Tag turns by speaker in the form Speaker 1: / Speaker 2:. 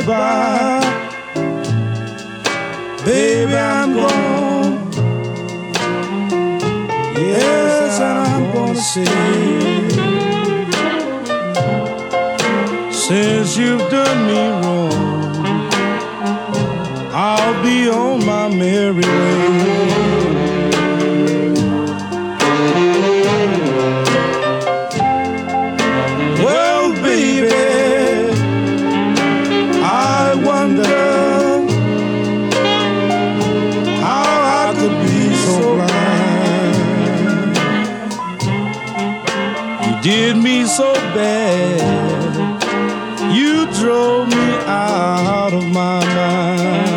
Speaker 1: goodbye. Baby, I'm gone. Yes, and I'm gonna say, since you've done me wrong, I'll be on my merry way. Well, baby, I wonder how I could be so blind. You did me so bad, you drove me out of my mind.